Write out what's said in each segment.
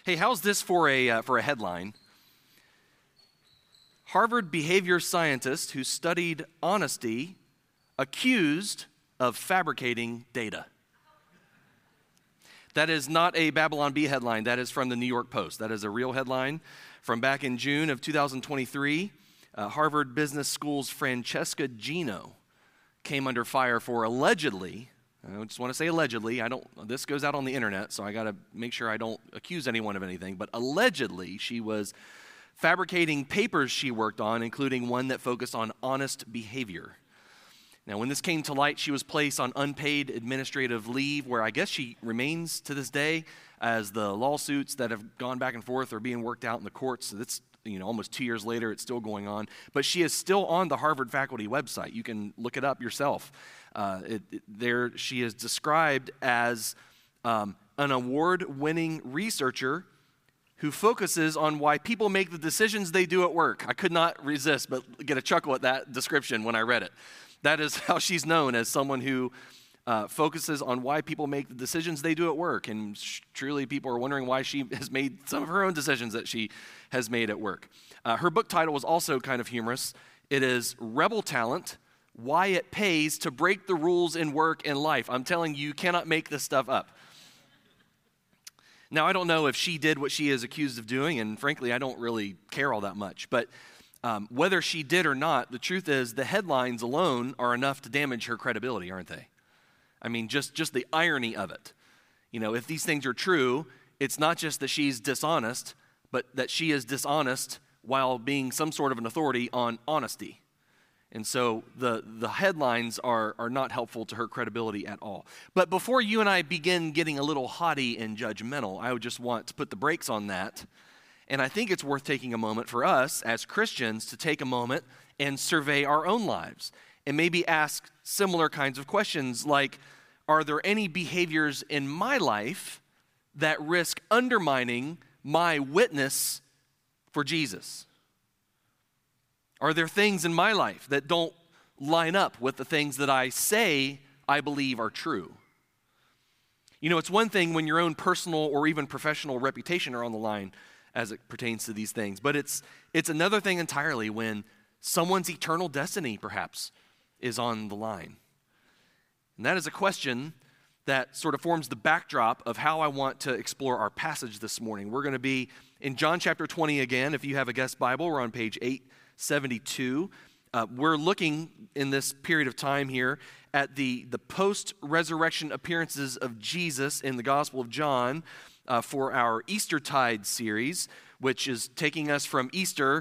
Hey, how's this for a headline? Harvard behavior scientist who studied honesty accused of fabricating data. That is not a Babylon Bee headline. That is from the New York Post. That is a real headline from back in June of 2023. Harvard Business School's Francesca Gino came under fire for allegedly, I just want to say allegedly, this goes out on the internet, so I got to make sure I don't accuse anyone of anything, but allegedly she was fabricating papers she worked on, including one that focused on honest behavior. Now, when this came to light, she was placed on unpaid administrative leave, where I guess she remains to this day, as the lawsuits that have gone back and forth are being worked out in the courts. So it's almost 2 years later, it's still going on. But she is still on the Harvard faculty website. You can look it up yourself. There, she is described as an award-winning researcher who focuses on why people make the decisions they do at work. I could not resist but get a chuckle at that description when I read it. That is how she's known, as someone who focuses on why people make the decisions they do at work. And truly, people are wondering why she has made some of her own decisions that she has made at work. Her book title was also kind of humorous. It is Rebel Talent: Why It Pays to Break the Rules in Work and Life. I'm telling you, you cannot make this stuff up. Now, I don't know if she did what she is accused of doing, and frankly, I don't really care all that much. But whether she did or not, the truth is the headlines alone are enough to damage her credibility, aren't they? I mean, just the irony of it. If these things are true, it's not just that she's dishonest, but that she is dishonest while being some sort of an authority on honesty. And so the headlines are not helpful to her credibility at all. But before you and I begin getting a little haughty and judgmental, I would just want to put the brakes on that. And I think it's worth taking a moment for us as Christians to take a moment and survey our own lives and maybe ask similar kinds of questions like, are there any behaviors in my life that risk undermining my witness for Jesus? Are there things in my life that don't line up with the things that I say I believe are true? It's one thing when your own personal or even professional reputation are on the line as it pertains to these things, but it's another thing entirely when someone's eternal destiny, perhaps, is on the line. And that is a question that sort of forms the backdrop of how I want to explore our passage this morning. We're going to be in John chapter 20 again. If you have a guest Bible, we're on page 872. We're looking in this period of time here at the post-resurrection appearances of Jesus in the Gospel of John for our Eastertide series, which is taking us from Easter.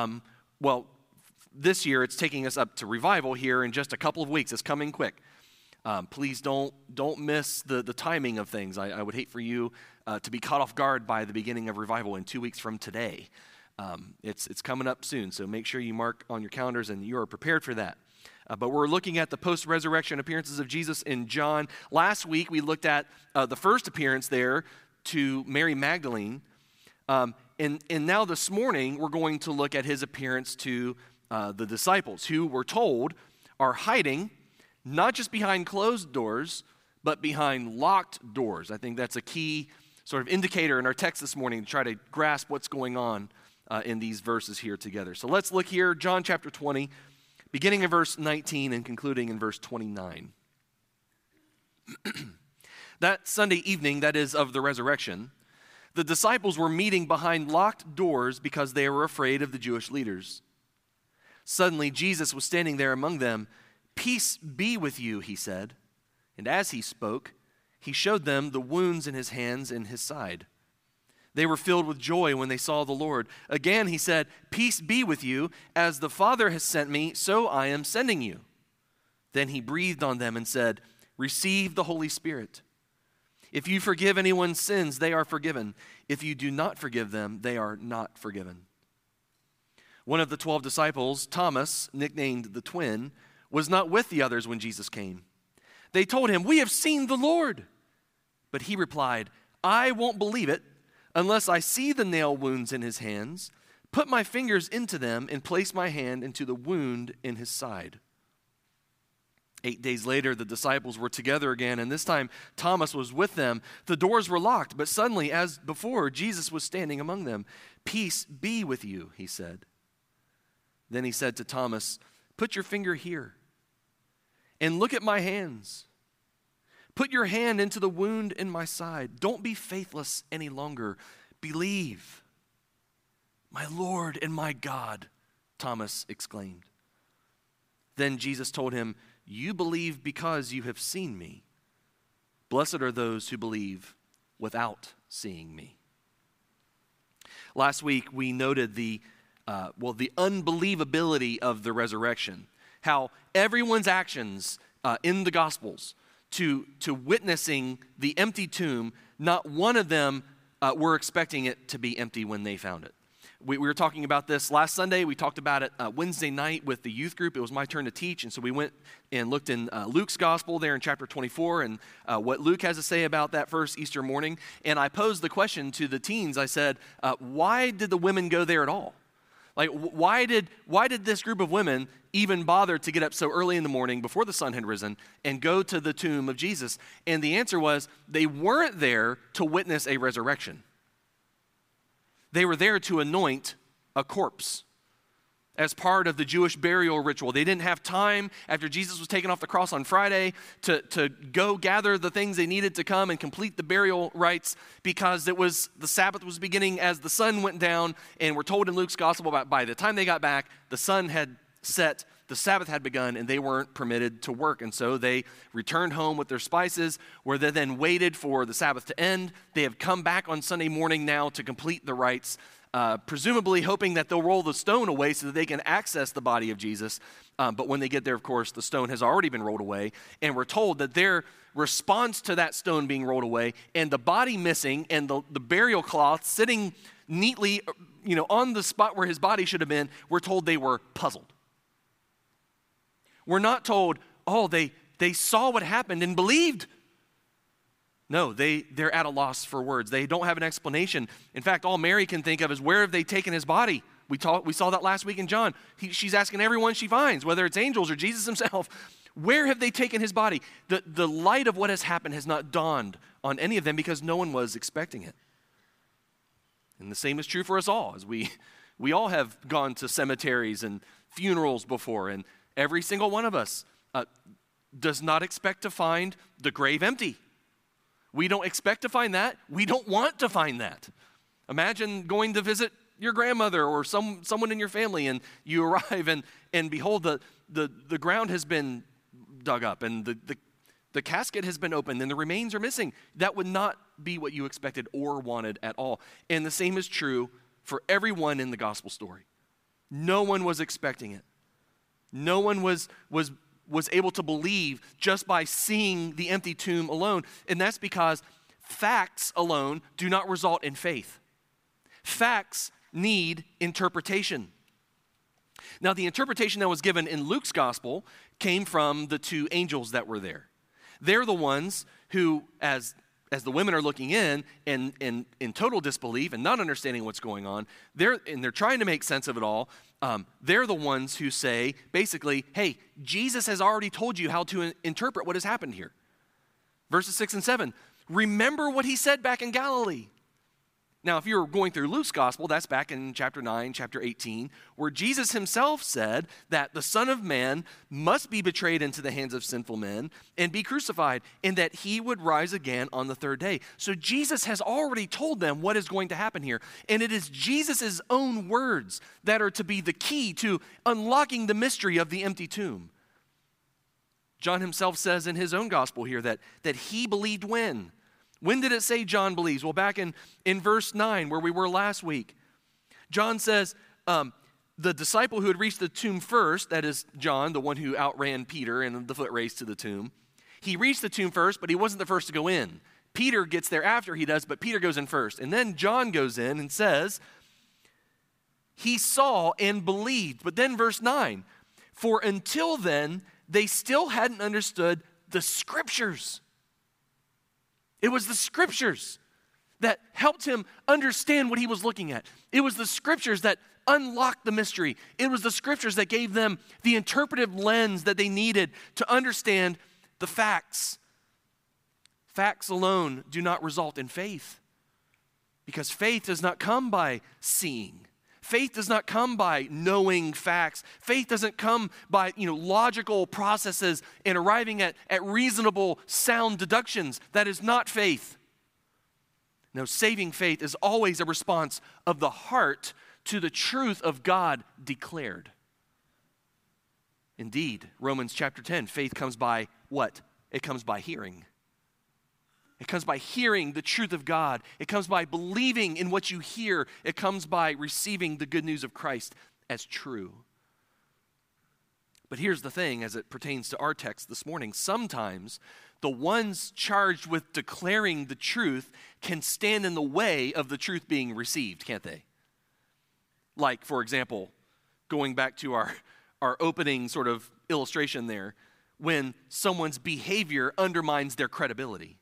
This year it's taking us up to revival here in just a couple of weeks. It's coming quick. Please don't miss the timing of things. I would hate for you to be caught off guard by the beginning of revival in 2 weeks from today. It's coming up soon, so make sure you mark on your calendars and you are prepared for that. But we're looking at the post-resurrection appearances of Jesus in John. Last week we looked at the first appearance there to Mary Magdalene. And now this morning we're going to look at his appearance to the disciples, who we're told are hiding not just behind closed doors, but behind locked doors. I think that's a key sort of indicator in our text this morning to try to grasp what's going on in these verses here together. So let's look here, John chapter 20, beginning in verse 19 and concluding in verse 29. That Sunday evening, that is of the resurrection, the disciples were meeting behind locked doors because they were afraid of the Jewish leaders. Suddenly, Jesus was standing there among them. "Peace be with you," he said. And as he spoke, he showed them the wounds in his hands and his side. They were filled with joy when they saw the Lord. Again, he said, "Peace be with you. As the Father has sent me, so I am sending you." Then he breathed on them and said, "Receive the Holy Spirit. If you forgive anyone's sins, they are forgiven. If you do not forgive them, they are not forgiven." One of the 12 disciples, Thomas, nicknamed the Twin, was not with the others when Jesus came. They told him, "We have seen the Lord." But he replied, "I won't believe it unless I see the nail wounds in his hands, put my fingers into them, and place my hand into the wound in his side." 8 days later, the disciples were together again, and this time Thomas was with them. The doors were locked, but suddenly, as before, Jesus was standing among them. "Peace be with you," he said. Then he said to Thomas, "Put your finger here and look at my hands. Put your hand into the wound in my side. Don't be faithless any longer. Believe." "My Lord and my God," Thomas exclaimed. Then Jesus told him, "You believe because you have seen me. Blessed are those who believe without seeing me." Last week, we noted the unbelievability of the resurrection, how everyone's actions in the Gospels to witnessing the empty tomb, not one of them were expecting it to be empty when they found it. We were talking about this last Sunday. We talked about it Wednesday night with the youth group. It was my turn to teach, and so we went and looked in Luke's gospel there in chapter 24 and what Luke has to say about that first Easter morning. And I posed the question to the teens. I said, why did the women go there at all? Like, why did this group of women even bother to get up so early in the morning before the sun had risen and go to the tomb of Jesus? And the answer was they weren't there to witness a resurrection. They were there to anoint a corpse as part of the Jewish burial ritual. They didn't have time after Jesus was taken off the cross on Friday to go gather the things they needed to come and complete the burial rites, because the Sabbath was beginning as the sun went down, and we're told in Luke's gospel about by the time they got back, the sun had set, the Sabbath had begun, and they weren't permitted to work. And so they returned home with their spices, where they then waited for the Sabbath to end. They have come back on Sunday morning now to complete the rites, presumably hoping that they'll roll the stone away so that they can access the body of Jesus. But when they get there, of course, the stone has already been rolled away. And we're told that their response to that stone being rolled away and the body missing and the burial cloth sitting neatly, on the spot where his body should have been, we're told they were puzzled. We're not told, they saw what happened and believed. No, they're at a loss for words. They don't have an explanation. In fact, all Mary can think of is, where have they taken his body? We saw that last week in John. She's asking everyone she finds, whether it's angels or Jesus himself, where have they taken his body? The light of what has happened has not dawned on any of them because no one was expecting it. And the same is true for us all, as we all have gone to cemeteries and funerals before, and every single one of us does not expect to find the grave empty. We don't expect to find that. We don't want to find that. Imagine going to visit your grandmother or someone in your family, and you arrive and behold, the ground has been dug up and the casket has been opened and the remains are missing. That would not be what you expected or wanted at all. And the same is true for everyone in the gospel story. No one was expecting it. No one was able to believe just by seeing the empty tomb alone. And that's because facts alone do not result in faith. Facts need interpretation. Now, the interpretation that was given in Luke's gospel came from the two angels that were there. They're the ones who, as the women are looking in total disbelief and not understanding what's going on, they're trying to make sense of it all. They're the ones who say, basically, hey, Jesus has already told you how to interpret what has happened here. Verses 6 and 7, remember what he said back in Galilee. Now, if you're going through Luke's gospel, that's back in chapter 9, chapter 18, where Jesus himself said that the Son of Man must be betrayed into the hands of sinful men and be crucified, and that he would rise again on the third day. So Jesus has already told them what is going to happen here, and it is Jesus' own words that are to be the key to unlocking the mystery of the empty tomb. John himself says in his own gospel here that he believed when? When did it say John believes? Well, back in verse 9, where we were last week, John says the disciple who had reached the tomb first, that is John, the one who outran Peter in the foot race to the tomb, he reached the tomb first, but he wasn't the first to go in. Peter gets there after he does, but Peter goes in first. And then John goes in and says, he saw and believed. But then verse 9, for until then, they still hadn't understood the scriptures. It was the scriptures that helped him understand what he was looking at. It was the scriptures that unlocked the mystery. It was the scriptures that gave them the interpretive lens that they needed to understand the facts. Facts alone do not result in faith, because faith does not come by seeing. Faith does not come by knowing facts. Faith doesn't come by, logical processes and arriving at reasonable, sound deductions. That is not faith. No, saving faith is always a response of the heart to the truth of God declared. Indeed, Romans chapter 10, faith comes by what? It comes by hearing. It comes by hearing the truth of God. It comes by believing in what you hear. It comes by receiving the good news of Christ as true. But here's the thing as it pertains to our text this morning. Sometimes the ones charged with declaring the truth can stand in the way of the truth being received, can't they? Like, for example, going back to our opening sort of illustration there, when someone's behavior undermines their credibility.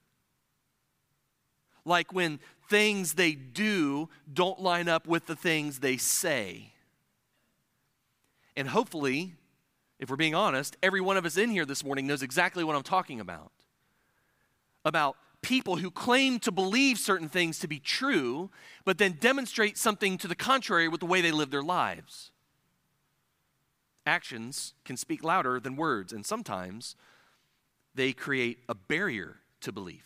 Like when things they do don't line up with the things they say. And hopefully, if we're being honest, every one of us in here this morning knows exactly what I'm talking about. About people who claim to believe certain things to be true, but then demonstrate something to the contrary with the way they live their lives. Actions can speak louder than words, and sometimes they create a barrier to belief.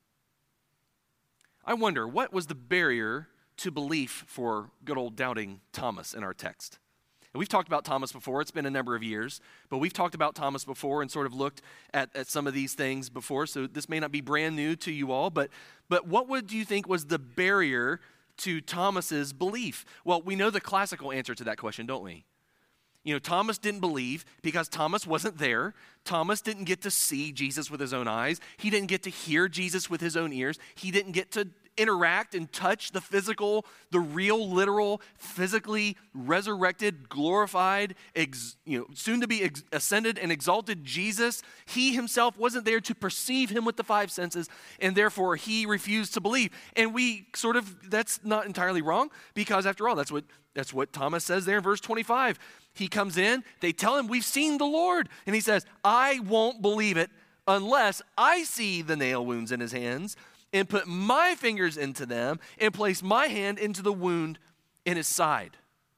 I wonder, what was the barrier to belief for good old doubting Thomas in our text? And we've talked about Thomas before. It's been a number of years, but we've talked about Thomas before and sort of looked at some of these things before, so this may not be brand new to you all, but what do you think was the barrier to Thomas's belief? Well, we know the classical answer to that question, don't we? Thomas didn't believe because Thomas wasn't there. Thomas didn't get to see Jesus with his own eyes. He didn't get to hear Jesus with his own ears. He didn't get to interact and touch the physical, the real, literal, physically resurrected, glorified, soon to be ascended and exalted Jesus. He himself wasn't there to perceive him with the five senses, and therefore he refused to believe. And that's not entirely wrong, because after all, that's what Thomas says there in verse 25. He comes in, they tell him, we've seen the Lord. And he says, I won't believe it unless I see the nail wounds in his hands and put my fingers into them and place my hand into the wound in his side.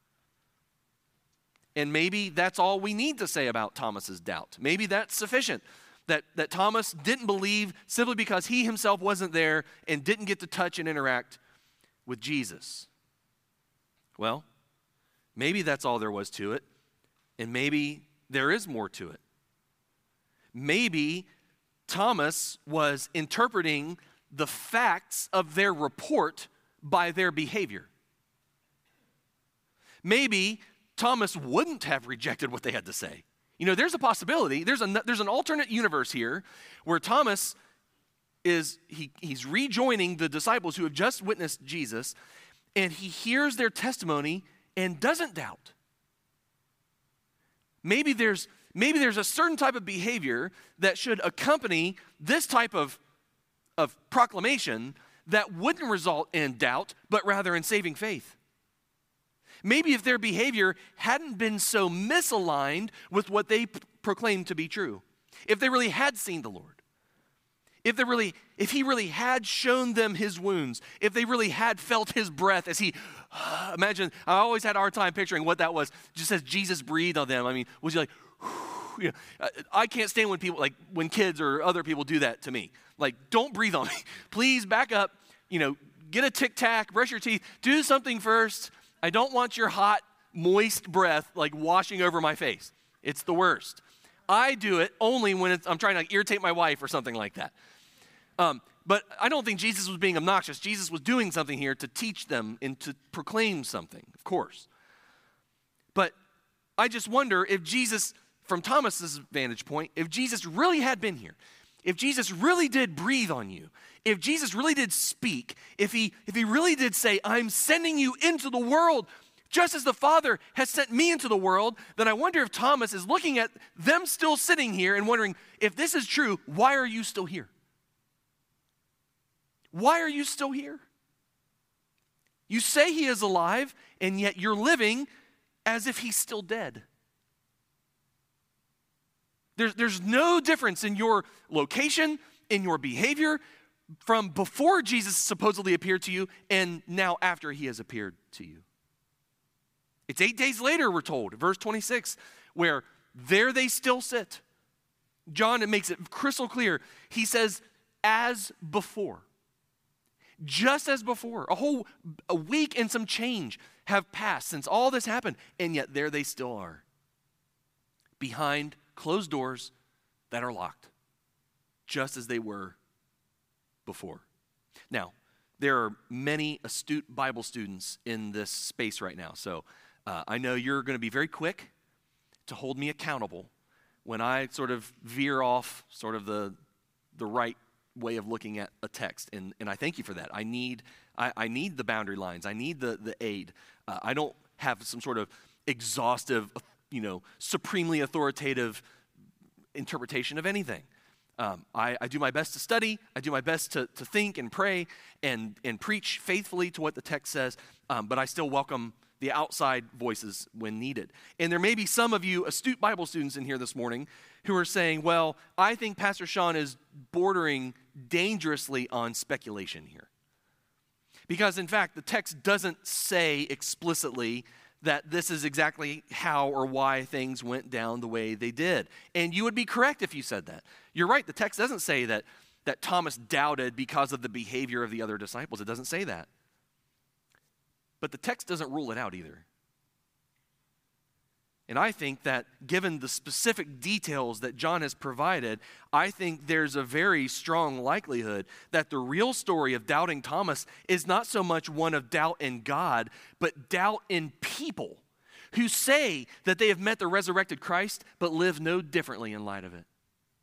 And maybe that's all we need to say about Thomas's doubt. Maybe that's sufficient. That Thomas didn't believe simply because he himself wasn't there and didn't get to touch and interact with Jesus. Well, maybe that's all there was to it, and maybe there is more to it. Maybe Thomas was interpreting the facts of their report by their behavior. Maybe Thomas wouldn't have rejected what they had to say. There's a possibility. There's an alternate universe here where Thomas he's rejoining the disciples who have just witnessed Jesus, and he hears their testimony and doesn't doubt. Maybe there's a certain type of behavior that should accompany this type of proclamation that wouldn't result in doubt, but rather in saving faith. Maybe if their behavior hadn't been so misaligned with what they proclaimed to be true, if they really had seen the Lord, if he really had shown them his wounds, if they really had felt his breath as he, imagine, I always had a hard time picturing what that was, just as Jesus breathed on them. I mean, was he like, I can't stand when kids or other people do that to me. Like, don't breathe on me. Please back up, get a Tic Tac, brush your teeth, do something first. I don't want your hot, moist breath washing over my face. It's the worst. I do it only when I'm trying to irritate my wife or something like that. But I don't think Jesus was being obnoxious. Jesus was doing something here to teach them and to proclaim something, of course. But I just wonder if Jesus, from Thomas's vantage point, if Jesus really had been here, if Jesus really did breathe on you, if Jesus really did speak, if he really did say, I'm sending you into the world just as the Father has sent me into the world, then I wonder if Thomas is looking at them still sitting here and wondering, if this is true, why are you still here? Why are you still here? You say he is alive, and yet you're living as if he's still dead. There's no difference in your location, in your behavior, from before Jesus supposedly appeared to you and now after he has appeared to you. It's 8 days later, we're told, verse 26, where there they still sit. John, it makes it crystal clear. He says, as before. Just as before. A week and some change have passed since all this happened, and yet there they still are. Behind closed doors that are locked, just as they were before. Now, there are many astute Bible students in this space right now, so I know you're going to be very quick to hold me accountable when I sort of veer off sort of the right way of looking at a text, and I thank you for that. I need the boundary lines. I need the aid. I don't have some sort of exhaustive, supremely authoritative interpretation of anything. I do my best to study. I do my best to think and pray and preach faithfully to what the text says, but I still welcome the outside voices when needed. And there may be some of you astute Bible students in here this morning who are saying, well, I think Pastor Sean is bordering dangerously on speculation here. Because in fact, the text doesn't say explicitly that this is exactly how or why things went down the way they did. And you would be correct if you said that. You're right, the text doesn't say that Thomas doubted because of the behavior of the other disciples. It doesn't say that. But the text doesn't rule it out either. And I think that given the specific details that John has provided, I think there's a very strong likelihood that the real story of doubting Thomas is not so much one of doubt in God, but doubt in people who say that they have met the resurrected Christ, but live no differently in light of it.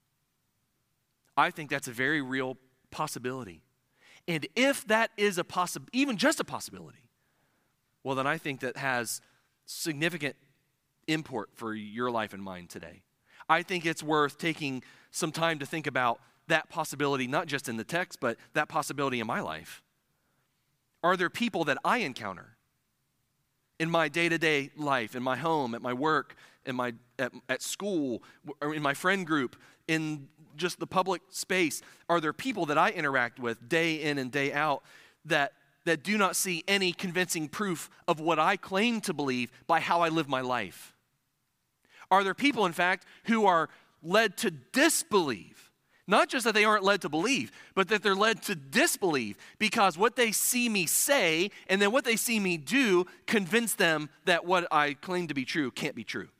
I think that's a very real possibility. And if that is even just a possibility, well, then I think that has significant import for your life and mine today. I think it's worth taking some time to think about that possibility, not just in the text, but that possibility in my life. Are there people that I encounter in my day-to-day life, in my home, at my work, at school, or in my friend group, in just the public space? Are there people that I interact with day in and day out that do not see any convincing proof of what I claim to believe by how I live my life? Are there people, in fact, who are led to disbelieve? Not just that they aren't led to believe, but that they're led to disbelieve because what they see me say and then what they see me do convince them that what I claim to be true can't be true.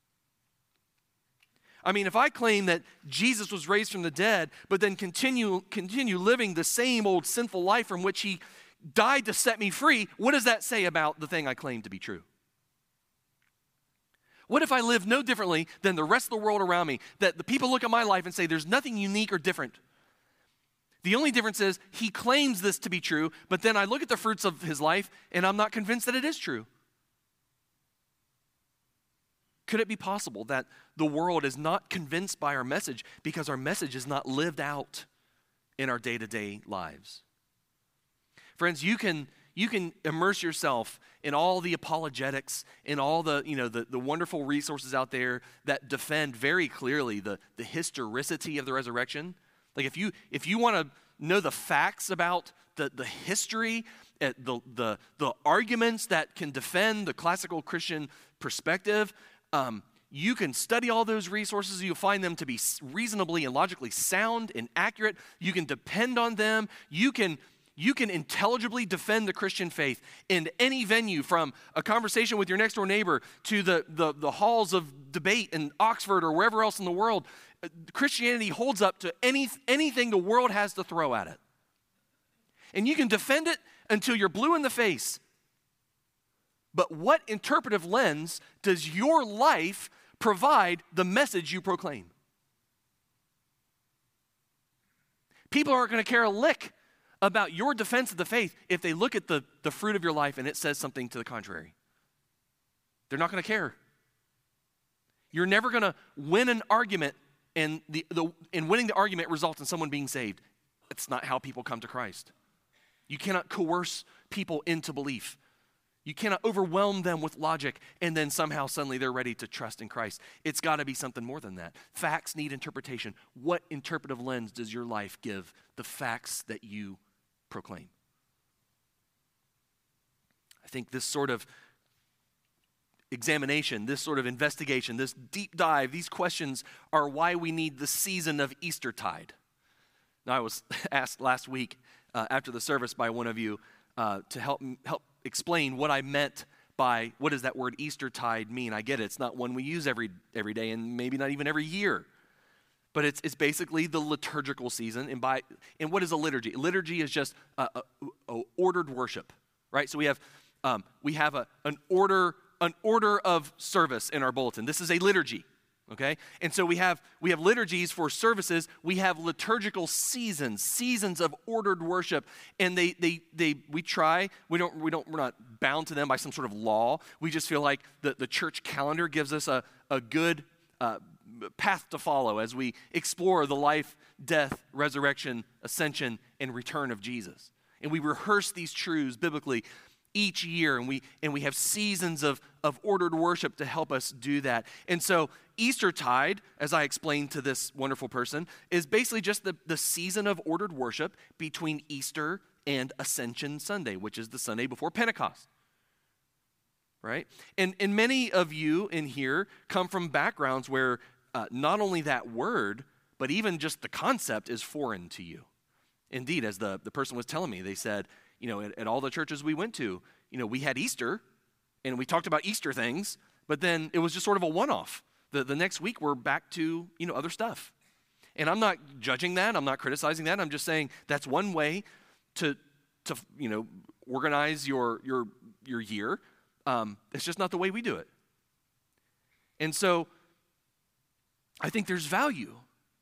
I mean, if I claim that Jesus was raised from the dead, but then continue living the same old sinful life from which he died to set me free, what does that say about the thing I claim to be true? What if I live no differently than the rest of the world around me, that the people look at my life and say there's nothing unique or different? The only difference is he claims this to be true, but then I look at the fruits of his life and I'm not convinced that it is true. Could it be possible that the world is not convinced by our message because our message is not lived out in our day-to-day lives? Friends, you can immerse yourself in all the apologetics, in all the wonderful resources out there that defend very clearly the historicity of the resurrection. Like if you want to know the facts about the history, the arguments that can defend the classical Christian perspective, you can study all those resources. You'll find them to be reasonably and logically sound and accurate. You can depend on them. You can intelligibly defend the Christian faith in any venue, from a conversation with your next door neighbor to the halls of debate in Oxford or wherever else in the world. Christianity holds up to anything the world has to throw at it. And you can defend it until you're blue in the face. But what interpretive lens does your life provide the message you proclaim? People aren't going to care a lick about your defense of the faith if they look at the fruit of your life and it says something to the contrary. They're not going to care. You're never going to win an argument and winning the argument results in someone being saved. It's not how people come to Christ. You cannot coerce people into belief. You cannot overwhelm them with logic and then somehow suddenly they're ready to trust in Christ. It's got to be something more than that. Facts need interpretation. What interpretive lens does your life give the facts that you proclaim? I think this sort of examination, this sort of investigation, this deep dive, these questions are why we need the season of Eastertide. Now, I was asked last week after the service by one of you to help explain what I meant by what does that word Eastertide mean. I get it. It's not one we use every day and maybe not even every year. But it's basically the liturgical season. And what is a liturgy? Liturgy is just a ordered worship, right? So we have an order of service in our bulletin. This is a liturgy, okay? And so we have liturgies for services. We have liturgical seasons of ordered worship, and we're not bound to them by some sort of law. We just feel like the church calendar gives us a good path to follow as we explore the life, death, resurrection, ascension, and return of Jesus. And we rehearse these truths biblically each year, and we have seasons of ordered worship to help us do that. And so Eastertide, as I explained to this wonderful person, is basically just the season of ordered worship between Easter and Ascension Sunday, which is the Sunday before Pentecost. Right? And many of you in here come from backgrounds where not only that word, but even just the concept is foreign to you. Indeed, as the person was telling me, they said, at all the churches we went to, we had Easter, and we talked about Easter things, but then it was just sort of a one-off. The next week, we're back to, other stuff. And I'm not judging that. I'm not criticizing that. I'm just saying that's one way to organize your year. It's just not the way we do it. And so I think there's value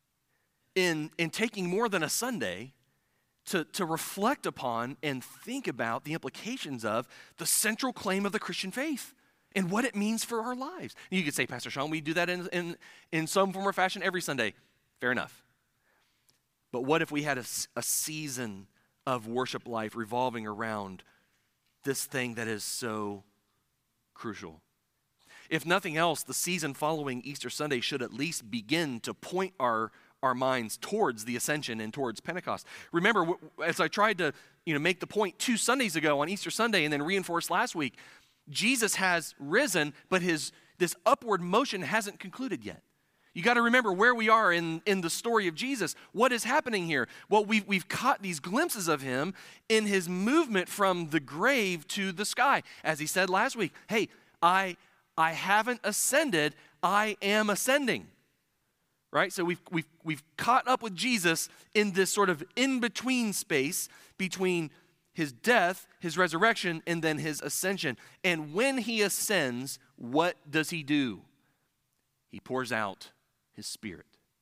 in taking more than a Sunday to reflect upon and think about the implications of the central claim of the Christian faith and what it means for our lives. You could say, Pastor Sean, we do that in some form or fashion every Sunday. Fair enough. But what if we had a season of worship life revolving around this thing that is so crucial? If nothing else, the season following Easter Sunday should at least begin to point our minds towards the Ascension and towards Pentecost. Remember, as I tried to make the point 2 Sundays ago on Easter Sunday and then reinforced last week, Jesus has risen, but this upward motion hasn't concluded yet. You got to remember where we are in the story of Jesus. What is happening here? Well, we've caught these glimpses of him in his movement from the grave to the sky. As he said last week, hey, I haven't ascended, I am ascending. Right? So we've caught up with Jesus in this sort of in-between space between his death, his resurrection, and then his ascension. And when he ascends, what does he do? He pours out his Spirit.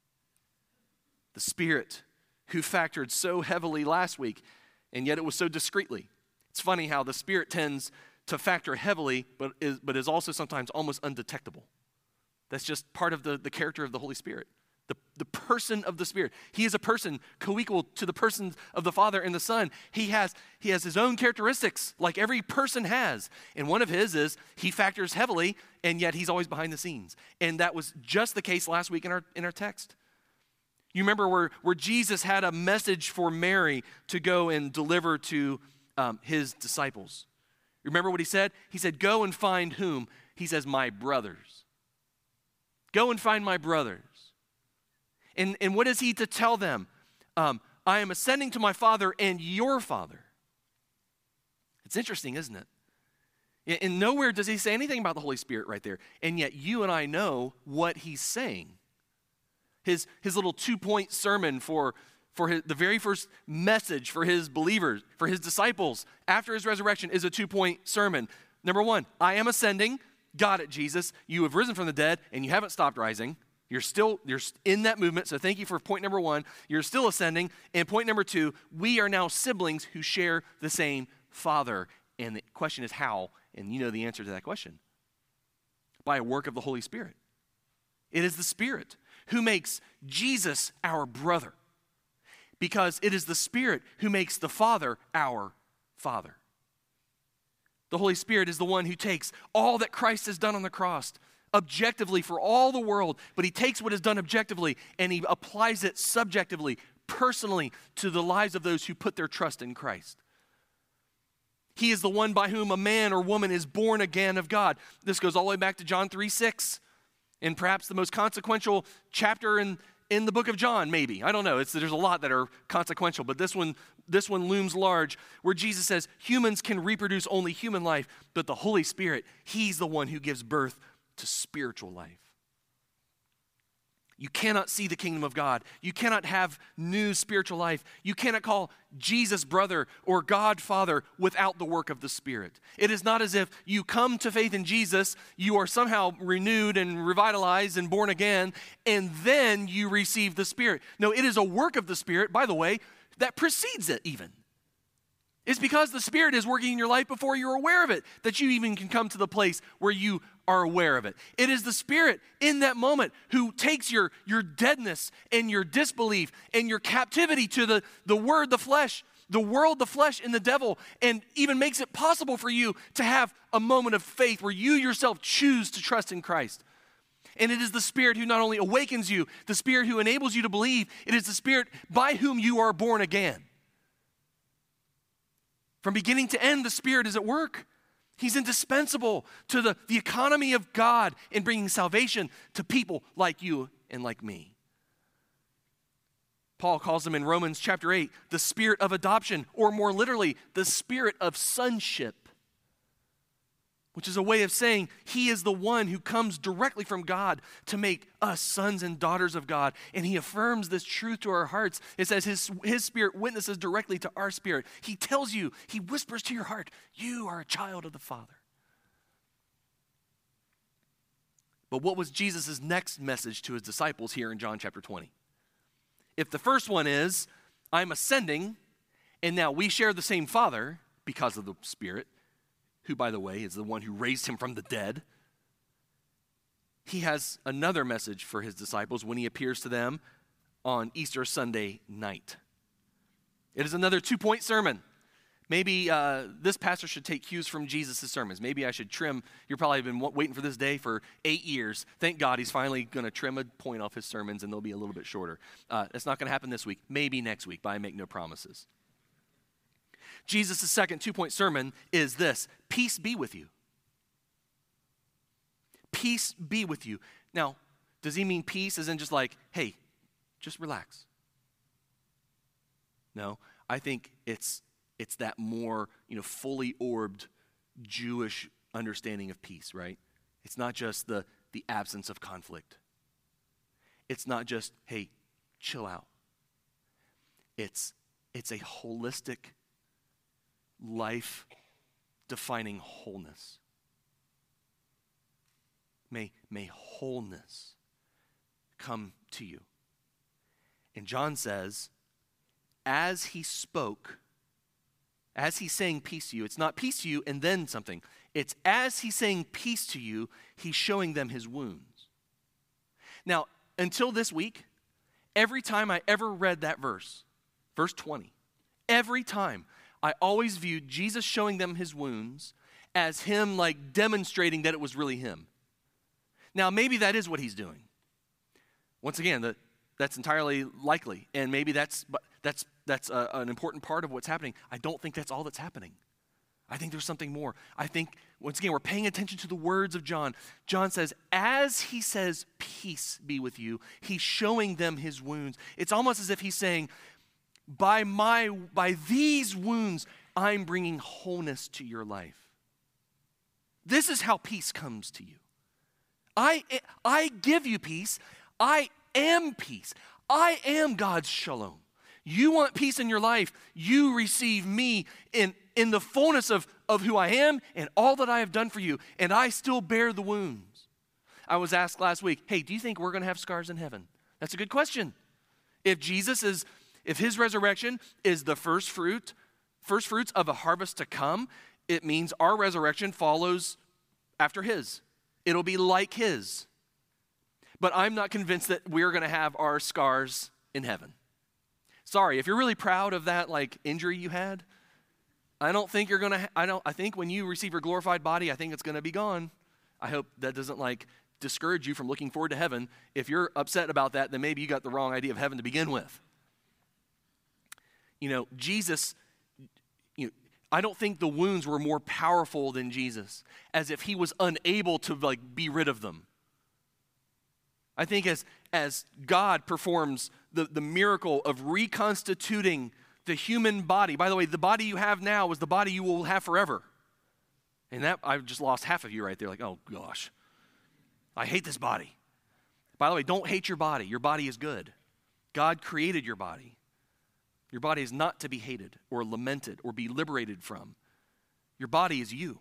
The Spirit who factored so heavily last week, and yet it was so discreetly. It's funny how the Spirit tends to factor heavily, but is also sometimes almost undetectable. That's just part of the character of the Holy Spirit. The person of the Spirit. He is a person co-equal to the persons of the Father and the Son. He has his own characteristics like every person has. And one of his is he factors heavily, and yet he's always behind the scenes. And that was just the case last week in our text. You remember where Jesus had a message for Mary to go and deliver to his disciples. Remember what he said? He said, go and find whom? He says, my brothers. Go and find my brothers. And what is he to tell them? I am ascending to my Father and your Father. It's interesting, isn't it? And nowhere does he say anything about the Holy Spirit right there. And yet you and I know what he's saying. His little 2-point sermon for the very first message for his believers, for his disciples after his resurrection is a 2-point sermon. Number 1, I am ascending. Got it, Jesus. You have risen from the dead and you haven't stopped rising. You're in that movement, so thank you for point number 1. You're still ascending. And point number 2, we are now siblings who share the same Father. And the question is how, and you know the answer to that question. By a work of the Holy Spirit. It is the Spirit who makes Jesus our brother. Because it is the Spirit who makes the Father our Father. The Holy Spirit is the one who takes all that Christ has done on the cross objectively for all the world, but he takes what is done objectively and he applies it subjectively, personally, to the lives of those who put their trust in Christ. He is the one by whom a man or woman is born again of God. This goes all the way back to John 3:6, and perhaps the most consequential chapter in the book of John, maybe. I don't know. There's a lot that are consequential, but this one looms large, where Jesus says humans can reproduce only human life, but the Holy Spirit, he's the one who gives birth to spiritual life. You cannot see the kingdom of God. You cannot have new spiritual life. You cannot call Jesus brother or God Father without the work of the Spirit. It is not as if you come to faith in Jesus, you are somehow renewed and revitalized and born again, and then you receive the Spirit. No, it is a work of the Spirit, by the way, that precedes it even. It's because the Spirit is working in your life before you're aware of it that you even can come to the place where you are aware of it. It is the Spirit in that moment who takes your deadness and your disbelief and your captivity to the word, the flesh, the world, the flesh, and the devil, and even makes it possible for you to have a moment of faith where you yourself choose to trust in Christ. And it is the Spirit who not only awakens you, the Spirit who enables you to believe, it is the Spirit by whom you are born again. From beginning to end, the Spirit is at work. He's indispensable to the economy of God in bringing salvation to people like you and like me. Paul calls him in Romans chapter 8, the Spirit of adoption, or more literally, the Spirit of sonship, which is a way of saying he is the one who comes directly from God to make us sons and daughters of God. And he affirms this truth to our hearts. It says his Spirit witnesses directly to our spirit. He tells you, he whispers to your heart, you are a child of the Father. But what was Jesus' next message to his disciples here in John chapter 20? If the first one is, I'm ascending, and now we share the same Father because of the Spirit, who, by the way, is the one who raised him from the dead, he has another message for his disciples when he appears to them on Easter Sunday night. It is another 2-point sermon. Maybe this pastor should take cues from Jesus' sermons. Maybe I should trim. You've probably been waiting for this day for 8 years. Thank God he's finally going to trim a point off his sermons, and they'll be a little bit shorter. That's not going to happen this week. Maybe next week, but I make no promises. Jesus' second 2-point sermon is this: peace be with you. Peace be with you. Now, does he mean peace as in just like, hey, just relax? No, I think it's that more, fully orbed Jewish understanding of peace, right? It's not just the absence of conflict. It's not just, hey, chill out. It's a holistic, life-defining wholeness. May wholeness come to you. And John says, as he spoke, as he's saying peace to you, it's not peace to you and then something. It's as he's saying peace to you, he's showing them his wounds. Now, until this week, every time I ever read that verse 20, every time, I always viewed Jesus showing them his wounds as him like demonstrating that it was really him. Now, maybe that is what he's doing. Once again, that's entirely likely, and maybe that's an important part of what's happening. I don't think that's all that's happening. I think there's something more. I think, once again, we're paying attention to the words of John. John says, as he says, peace be with you, he's showing them his wounds. It's almost as if he's saying, by these wounds, I'm bringing wholeness to your life. This is how peace comes to you. I give you peace. I am peace. I am God's shalom. You want peace in your life, you receive me in the fullness of who I am and all that I have done for you, and I still bear the wounds. I was asked last week, hey, do you think we're going to have scars in heaven? That's a good question. If his resurrection is the first fruits of a harvest to come, it means our resurrection follows after his. It'll be like his. But I'm not convinced that we're going to have our scars in heaven. Sorry, if you're really proud of that injury you had, I don't think you're going to, I think when you receive your glorified body, I think it's going to be gone. I hope that doesn't discourage you from looking forward to heaven. If you're upset about that, then maybe you got the wrong idea of heaven to begin with. Jesus, I don't think the wounds were more powerful than Jesus, as if he was unable to be rid of them. I think as God performs the miracle of reconstituting the human body. By the way, the body you have now is the body you will have forever. And that, I've just lost half of you right there. Oh gosh, I hate this body. By the way, don't hate your body. Your body is good. God created your body. Your body is not to be hated or lamented or be liberated from. Your body is you.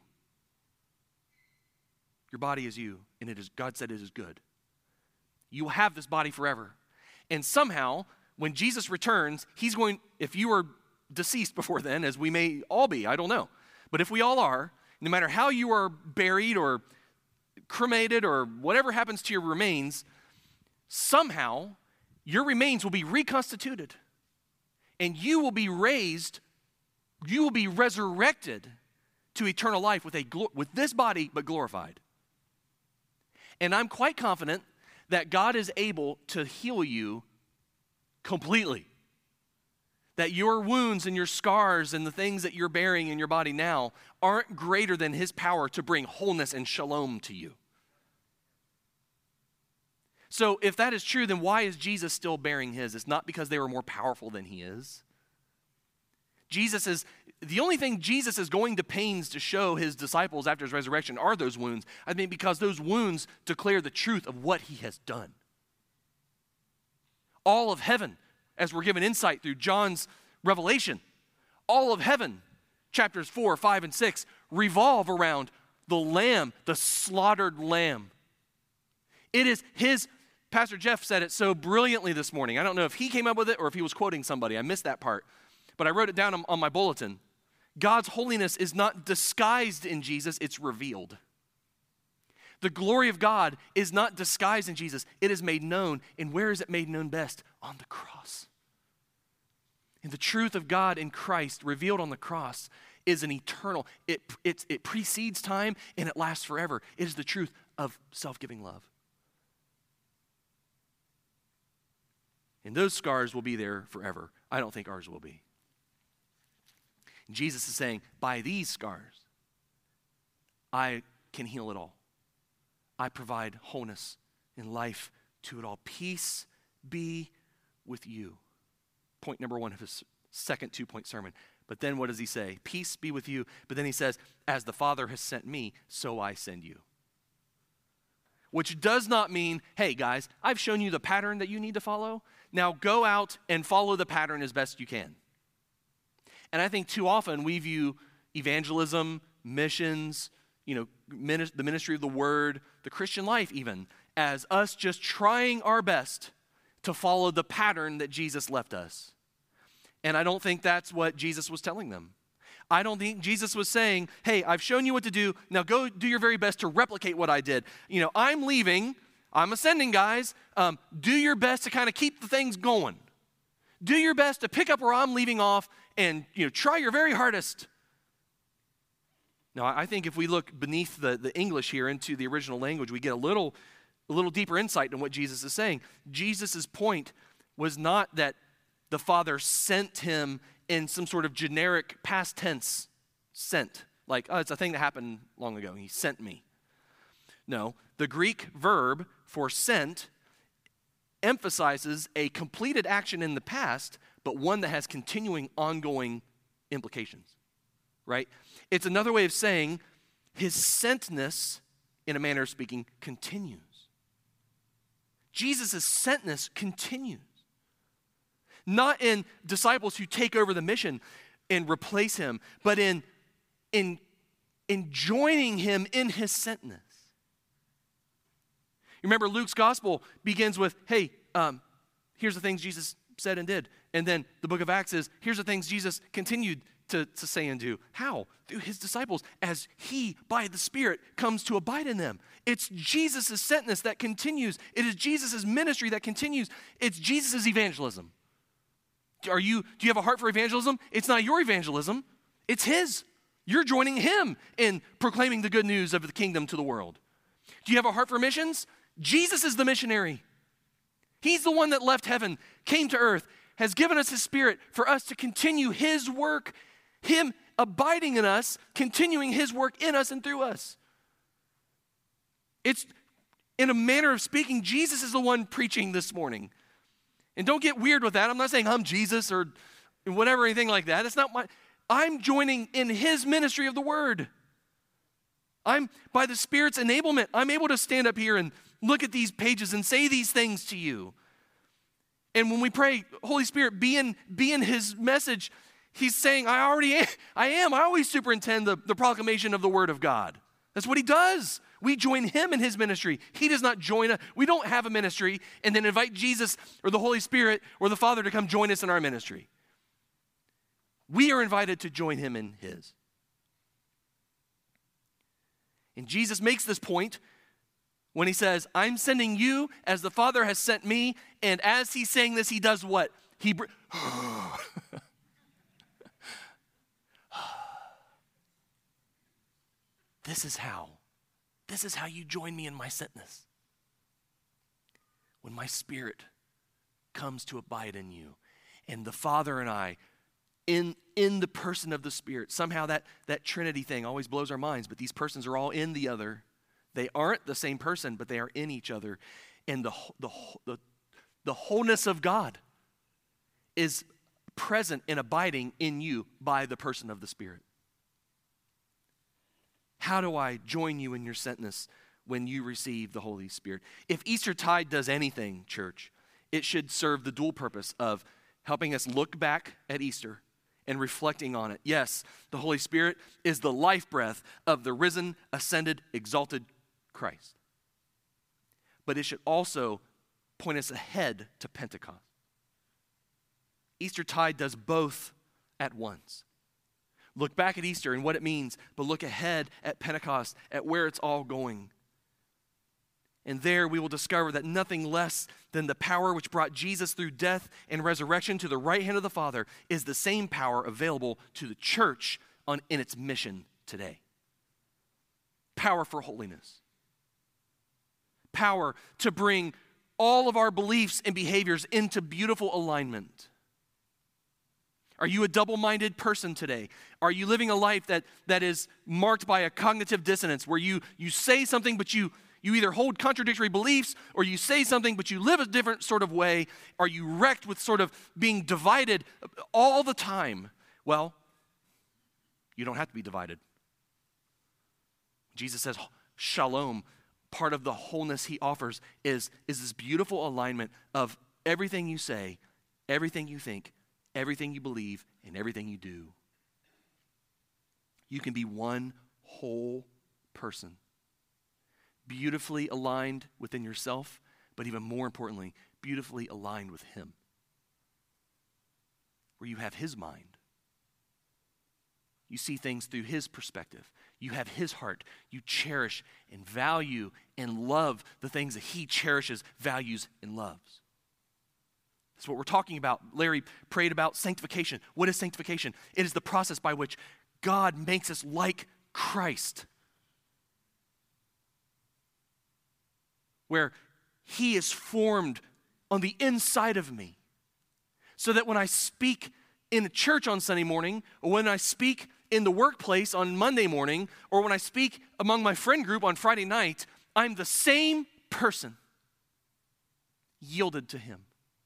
Your body is you, and God said it is good. You will have this body forever. And somehow, when Jesus returns, he's going, if you are deceased before then, as we may all be, I don't know. But if we all are, no matter how you are buried or cremated or whatever happens to your remains, somehow your remains will be reconstituted. And you will be raised, you will be resurrected to eternal life with this body, but glorified. And I'm quite confident that God is able to heal you completely. That your wounds and your scars and the things that you're bearing in your body now aren't greater than his power to bring wholeness and shalom to you. So if that is true, then why is Jesus still bearing his? It's not because they were more powerful than he is. The only thing Jesus is going to pains to show his disciples after his resurrection are those wounds. I mean, because those wounds declare the truth of what he has done. All of heaven, as we're given insight through John's revelation, all of heaven, chapters 4, 5, and 6, revolve around the Lamb, the slaughtered Lamb. It is his, Pastor Jeff said it so brilliantly this morning. I don't know if he came up with it or if he was quoting somebody. I missed that part. But I wrote it down on my bulletin. God's holiness is not disguised in Jesus, it's revealed. The glory of God is not disguised in Jesus, it is made known. And where is it made known best? On the cross. And the truth of God in Christ revealed on the cross is an eternal, it precedes time and it lasts forever. It is the truth of self-giving love. And those scars will be there forever. I don't think ours will be. Jesus is saying, by these scars, I can heal it all. I provide wholeness and life to it all. Peace be with you. Point number one of his second 2-point sermon. But then what does he say? Peace be with you. But then he says, as the Father has sent me, so I send you. Which does not mean, hey guys, I've shown you the pattern that you need to follow. Now go out and follow the pattern as best you can. And I think too often we view evangelism, missions, the ministry of the word, the Christian life even, as us just trying our best to follow the pattern that Jesus left us. And I don't think that's what Jesus was telling them. I don't think Jesus was saying, hey, I've shown you what to do, now go do your very best to replicate what I did. I'm leaving, I'm ascending, guys. Do your best to kind of keep the things going. Do your best to pick up where I'm leaving off and try your very hardest. Now, I think if we look beneath the English here into the original language, we get a little deeper insight in what Jesus is saying. Jesus' point was not that the Father sent him in some sort of generic past tense sent. Like, it's a thing that happened long ago. He sent me. No, the Greek verb for sent emphasizes a completed action in the past, but one that has continuing, ongoing implications, right? It's another way of saying his sentness, in a manner of speaking, continues. Jesus' sentness continues. Not in disciples who take over the mission and replace him, but in joining him in his sentness. Remember, Luke's gospel begins with, hey, here's the things Jesus said and did. And then the book of Acts is, here's the things Jesus continued to say and do. How? Through his disciples, as he, by the Spirit, comes to abide in them. It's Jesus' sentness that continues. It is Jesus' ministry that continues. It's Jesus' evangelism. Do you have a heart for evangelism? It's not your evangelism. It's his. You're joining him in proclaiming the good news of the kingdom to the world. Do you have a heart for missions? Jesus is the missionary. He's the one that left heaven, came to earth, has given us his Spirit for us to continue his work, him abiding in us, continuing his work in us and through us. It's, in a manner of speaking, Jesus is the one preaching this morning. And don't get weird with that. I'm not saying I'm Jesus or whatever, anything like that. It's not I'm joining in his ministry of the word. By the Spirit's enablement, I'm able to stand up here and look at these pages and say these things to you. And when we pray, Holy Spirit, be in his message, he's saying, I always superintend the proclamation of the word of God. That's what he does. We join him in his ministry. He does not join us. We don't have a ministry and then invite Jesus or the Holy Spirit or the Father to come join us in our ministry. We are invited to join him in his. And Jesus makes this point when he says, I'm sending you as the Father has sent me. And as he's saying this, he does what? This is how you join me in my sentness. When my Spirit comes to abide in you, and the Father and I, in the person of the Spirit, somehow that Trinity thing always blows our minds, but these persons are all in the other. They aren't the same person, but they are in each other. And the wholeness of God is present and abiding in you by the person of the Spirit. How do I join you in your sentness when you receive the Holy Spirit? If Eastertide does anything, church, it should serve the dual purpose of helping us look back at Easter and reflecting on it. Yes, the Holy Spirit is the life breath of the risen, ascended, exalted Christ. But it should also point us ahead to Pentecost. Eastertide does both at once. Look back at Easter and what it means, but look ahead at Pentecost, at where it's all going. And there we will discover that nothing less than the power which brought Jesus through death and resurrection to the right hand of the Father is the same power available to the church in its mission today. Power for holiness. Power to bring all of our beliefs and behaviors into beautiful alignment. Are you a double-minded person today? Are you living a life that is marked by a cognitive dissonance where you say something but you either hold contradictory beliefs or you say something but you live a different sort of way? Are you wrecked with sort of being divided all the time? Well, you don't have to be divided. Jesus says, shalom. Part of the wholeness he offers is this beautiful alignment of everything you say, everything you think, everything you believe, and everything you do. You can be one whole person, beautifully aligned within yourself, but even more importantly, beautifully aligned with him, where you have his mind. You see things through his perspective. You have his heart. You cherish and value and love the things that he cherishes, values, and loves. That's what we're talking about. Larry prayed about sanctification. What is sanctification? It is the process by which God makes us like Christ, where he is formed on the inside of me, so that when I speak in a church on Sunday morning, or when I speak in the workplace on Monday morning, or when I speak among my friend group on Friday night, I'm the same person, yielded to him.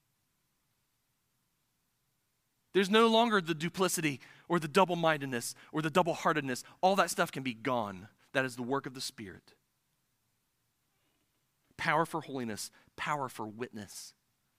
There's no longer the duplicity or the double-mindedness or the double-heartedness. All that stuff can be gone. That is the work of the Spirit. Power for holiness, power for witness.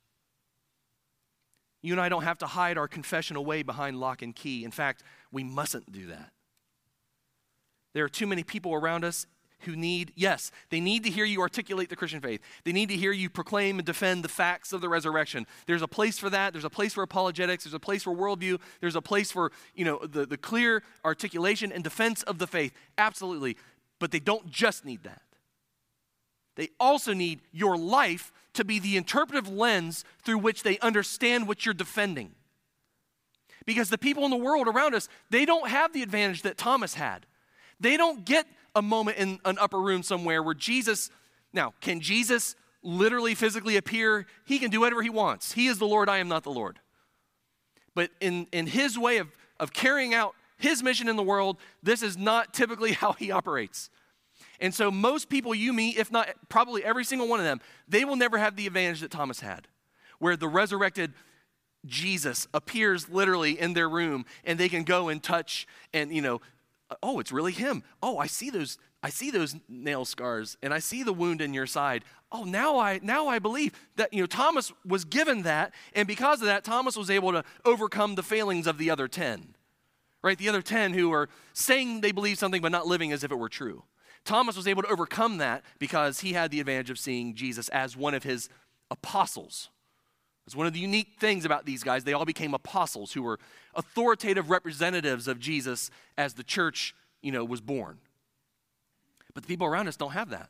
You and I don't have to hide our confession away behind lock and key. In fact, we mustn't do that. There are too many people around us who they need to hear you articulate the Christian faith. They need to hear you proclaim and defend the facts of the resurrection. There's a place for that. There's a place for apologetics. There's a place for worldview. There's a place for, the clear articulation and defense of the faith. Absolutely. But they don't just need that. They also need your life to be the interpretive lens through which they understand what you're defending. Because the people in the world around us, they don't have the advantage that Thomas had. They don't get a moment in an upper room somewhere where Jesus, now, can Jesus literally physically appear? He can do whatever he wants. He is the Lord, I am not the Lord. But in his way of carrying out his mission in the world, this is not typically how he operates. And so most people you meet, if not probably every single one of them, they will never have the advantage that Thomas had, where the resurrected Jesus appears literally in their room and they can go and touch and, oh, it's really him. Oh, I see those nail scars and I see the wound in your side. Oh, now I believe that, Thomas was given that, and because of that, Thomas was able to overcome the failings of the other 10, right? The other 10 who are saying they believe something but not living as if it were true. Thomas was able to overcome that because he had the advantage of seeing Jesus as one of his apostles. It's one of the unique things about these guys. They all became apostles who were authoritative representatives of Jesus as the church, was born. But the people around us don't have that.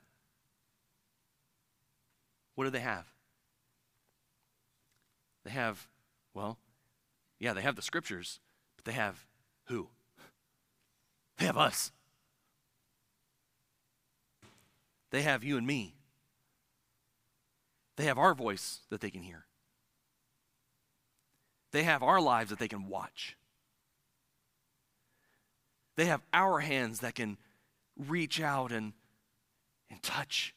What do they have? They have, they have the scriptures, but they have who? They have us. They have you and me. They have our voice that they can hear. They have our lives that they can watch. They have our hands that can reach out and touch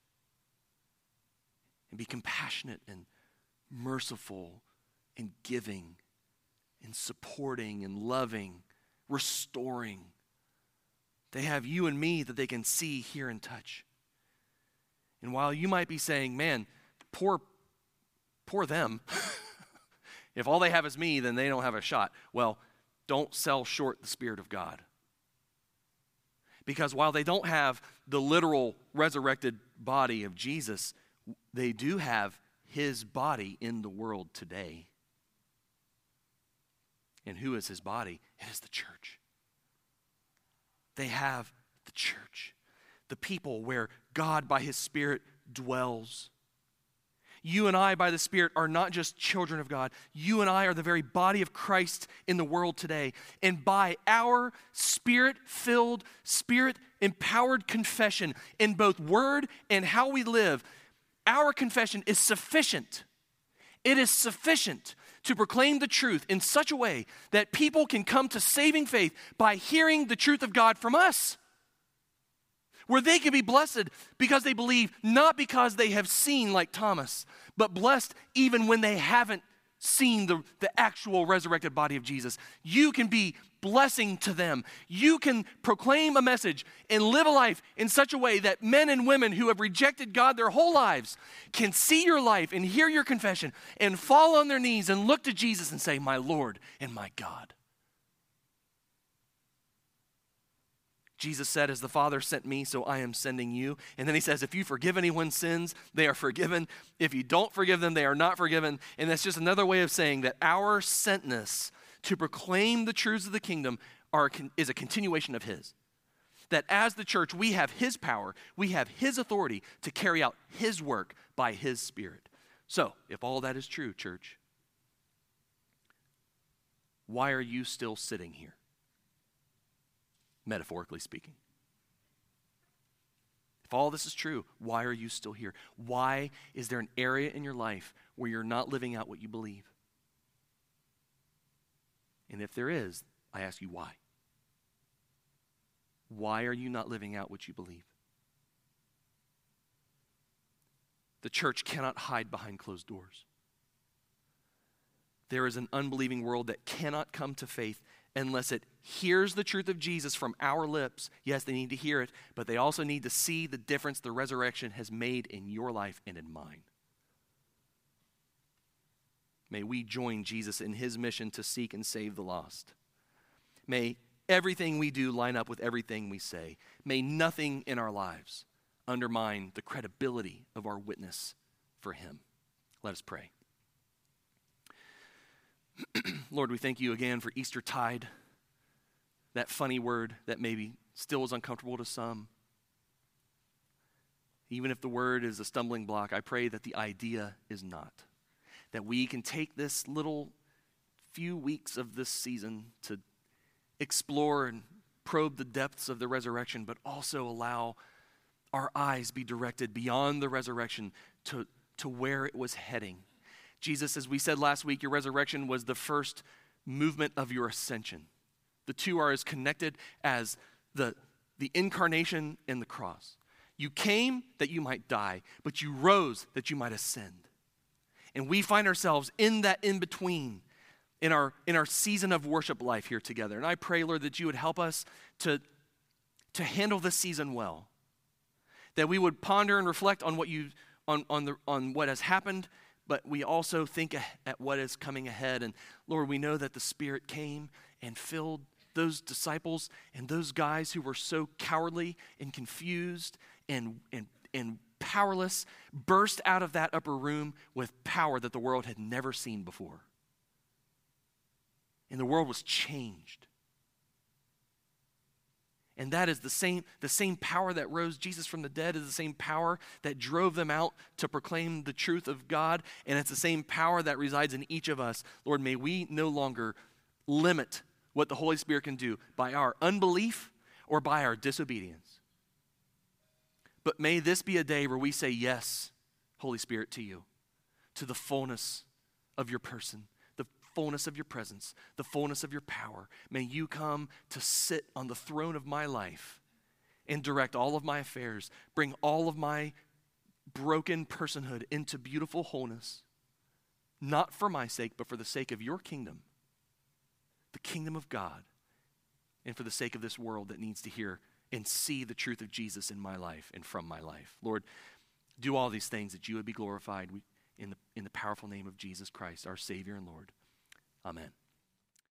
and be compassionate and merciful and giving and supporting and loving, restoring. They have you and me that they can see, hear, and touch. And while you might be saying, man, poor them, if all they have is me, then they don't have a shot. Well, don't sell short the Spirit of God. Because while they don't have the literal resurrected body of Jesus, they do have his body in the world today. And who is his body? It is the church. They have the church, the people where God by his Spirit dwells. You and I, by the Spirit, are not just children of God. You and I are the very body of Christ in the world today. And by our Spirit-filled, Spirit-empowered confession in both word and how we live, our confession is sufficient. It is sufficient to proclaim the truth in such a way that people can come to saving faith by hearing the truth of God from us. Where they can be blessed because they believe, not because they have seen like Thomas, but blessed even when they haven't seen the actual resurrected body of Jesus. You can be blessing to them. You can proclaim a message and live a life in such a way that men and women who have rejected God their whole lives can see your life and hear your confession and fall on their knees and look to Jesus and say, my Lord and my God. Jesus said, as the Father sent me, so I am sending you. And then he says, if you forgive anyone's sins, they are forgiven. If you don't forgive them, they are not forgiven. And that's just another way of saying that our sentness to proclaim the truths of the kingdom is a continuation of his. That as the church, we have his power, we have his authority to carry out his work by his Spirit. So, if all that is true, church, why are you still sitting here? Metaphorically speaking. If all this is true, why are you still here? Why is there an area in your life where you're not living out what you believe? And if there is, I ask you why. Why are you not living out what you believe? The church cannot hide behind closed doors. There is an unbelieving world that cannot come to faith unless it hears the truth of Jesus from our lips. Yes, they need to hear it, but they also need to see the difference the resurrection has made in your life and in mine. May we join Jesus in his mission to seek and save the lost. May everything we do line up with everything we say. May nothing in our lives undermine the credibility of our witness for him. Let us pray. Lord, we thank you again for Eastertide, that funny word that maybe still is uncomfortable to some. Even if the word is a stumbling block, I pray that the idea is not. That we can take this little few weeks of this season to explore and probe the depths of the resurrection, but also allow our eyes be directed beyond the resurrection to where it was heading. Jesus, as we said last week, your resurrection was the first movement of your ascension. The two are as connected as the incarnation and the cross. You came that you might die, but you rose that you might ascend. And we find ourselves in that in-between in our season of worship life here together. And I pray, Lord, that you would help us to handle this season well. That we would ponder and reflect on what has happened, but we also think at what is coming ahead. And Lord, we know that the Spirit came and filled those disciples and those guys who were so cowardly and confused and powerless, burst out of that upper room with power that the world had never seen before. And the world was changed. And that is the same power that rose Jesus from the dead is the same power that drove them out to proclaim the truth of God. And it's the same power that resides in each of us. Lord, may we no longer limit what the Holy Spirit can do by our unbelief or by our disobedience. But may this be a day where we say yes, Holy Spirit, to you, to the fullness of your person, the fullness of your presence, the fullness of your power. May you come to sit on the throne of my life and direct all of my affairs, bring all of my broken personhood into beautiful wholeness, not for my sake, but for the sake of your kingdom, the kingdom of God, and for the sake of this world that needs to hear and see the truth of Jesus in my life and from my life. Lord, do all these things that you would be glorified in the powerful name of Jesus Christ, our Savior and Lord. Amen.